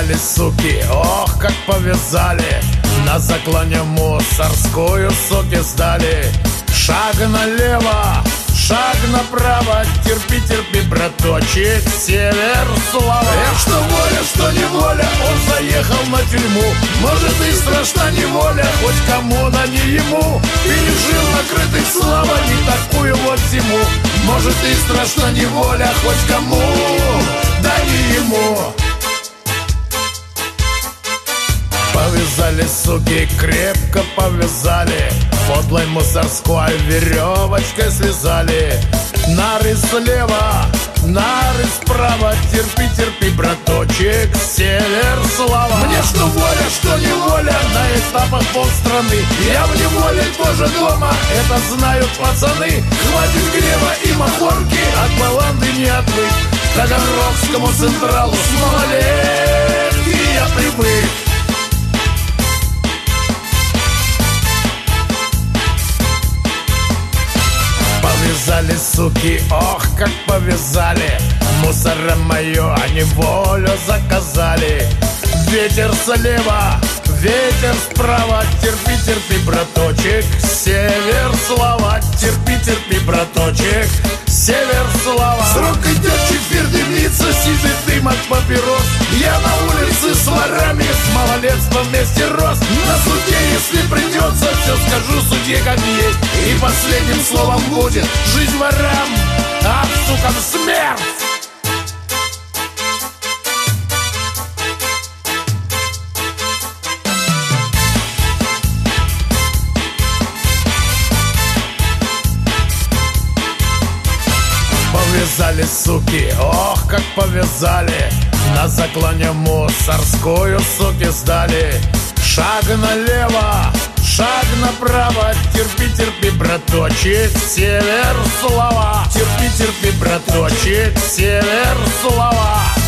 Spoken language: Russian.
Повязали, суки, ох, как повязали. На заклоне мусорскую, суки, сдали. Шаг налево, шаг направо. Терпи, терпи, браточек, север, слава. Эх, что воля, что неволя, он заехал на тюрьму. Может и страшна неволя, хоть кому, да не ему. Пережил накрытый славой не такую вот зиму. Может и страшна неволя, хоть кому, да не ему. Повязали, суки, крепко повязали. Подлой мусорской веревочкой связали. Нары слева, нары справа. Терпи, терпи, браточек, север, слава. Мне что воля, что неволя, на этапах полстраны. Я в неволе тоже дома, это знают пацаны. Хватит гнева и махорки, от баланды не отвык. К Таганрогскому централу Смолетки я привык. Повязали, суки, ох, как повязали. Мусора мою, они волю заказали. Ветер слева, ветер справа. Терпи, терпи, браточек, север, слава. Терпи, терпи, браточек, север, слава. Срок идет, чефир дымится, сизый дым от папирос. Я на улице с ворами, с малолетством вместе рос. На суде, если придется, все скажу судье как есть. И последним словом будет жизнь ворам, а сукам смерть. Повязали, суки, ох, как повязали. На заклоне мусорскую, суки, сдали. Шаг налево, шаг направо. Терпи, терпи, браточек, север, слава. Терпи, терпи, браточек, север, слава.